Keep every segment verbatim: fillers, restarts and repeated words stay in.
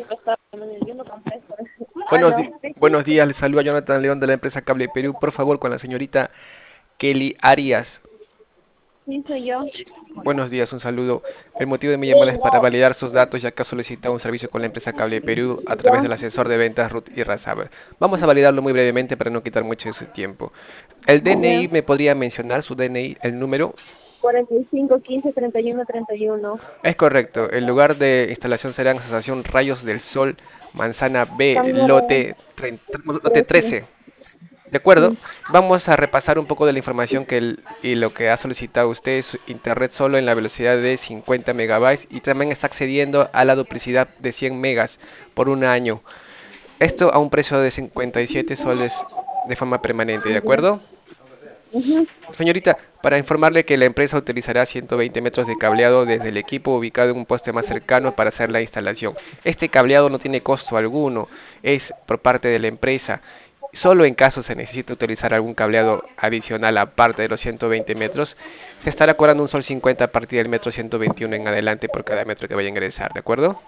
Yo no contesto. Buenos, Aló, di- buenos días, les saluda Jonathan León de la empresa Cable Perú. Por favor, con la señorita Kelly Arias. sí soy yo. Buenos días, un saludo. El motivo de mi llamada es para validar sus datos, ya que ha solicitado un servicio con la empresa Cable Perú a través Ya, del asesor de ventas Ruth Irrazábal. Vamos a validarlo muy brevemente para no quitar mucho de su tiempo. ¿El ya. D N I me podría mencionar su D N I, el número? cuarenta y cinco, quince, treinta y uno, treinta y uno. Es correcto. El lugar de instalación será en Asociación Rayos del Sol, Manzana B, Cámara lote, treinta lote trece. trece. De acuerdo, Sí. vamos a repasar un poco de la información que el- y lo que ha solicitado usted es internet solo en la velocidad de cincuenta megabytes y también está accediendo a la duplicidad de cien megas por un año. Esto a un precio de cincuenta y siete soles de forma permanente, ¿de Ya. acuerdo? Ujú. Señorita, para informarle que la empresa utilizará ciento veinte metros de cableado desde el equipo ubicado en un poste más cercano para hacer la instalación. Este cableado no tiene costo alguno, es por parte de la empresa. Solo en caso se necesite utilizar algún cableado adicional aparte de los ciento veinte metros, se estará cobrando un sol cincuenta a partir del metro ciento veintiuno en adelante por cada metro que vaya a ingresar, ¿de acuerdo?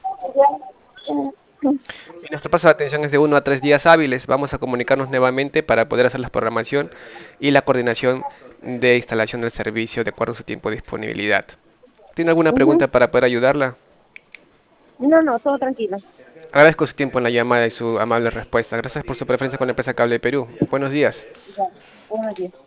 Y nuestro plazo de atención es de uno a tres días hábiles. Vamos a comunicarnos nuevamente para poder hacer la programación y la coordinación de instalación del servicio de acuerdo a su tiempo de disponibilidad. ¿Tiene alguna Ujú. pregunta para poder ayudarla? No, no, todo tranquilo. Agradezco su tiempo en la llamada y su amable respuesta. Gracias por su preferencia con la empresa Cable Perú. Buenos días. Ya. Buenos días.